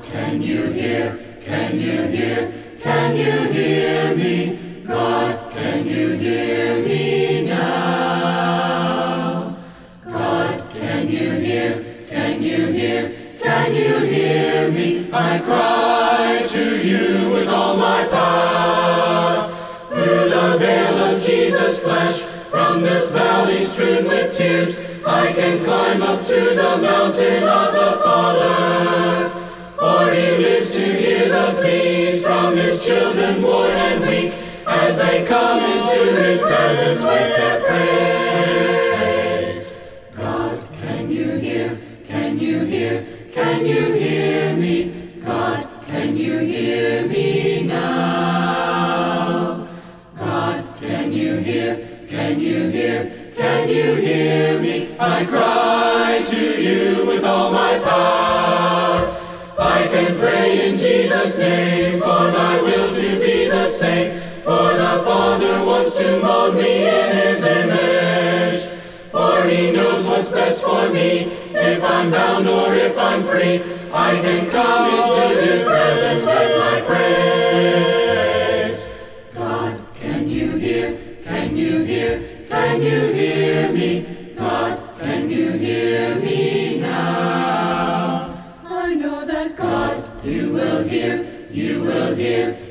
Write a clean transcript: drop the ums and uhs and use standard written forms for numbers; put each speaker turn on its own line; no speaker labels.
can you hear? Can you hear? Can you hear me? God, can you hear me now? God, can you hear? Can you hear? Can you hear me? I cry to you with all my power. Through the veil of Jesus' flesh, from this valley strewn with tears, I can climb up to the mountain of the Father. For he lives to hear the pleas from his children worn and weak, as they come into his presence with their praise. God, can you hear? Can you hear? Can you hear me? God, can you hear me now? God, can you hear? Can you hear? Can you hear me? I cry to you with all my power. I can pray in Jesus' name for my will to be the same. For the Father wants to mold me in his image. For he knows what's best for me. If I'm bound or if I'm free, I can come into his presence with my praise. God, can you hear? Can you hear? Can you hear me? God, can you hear me now? I know that God, you will hear, you will hear.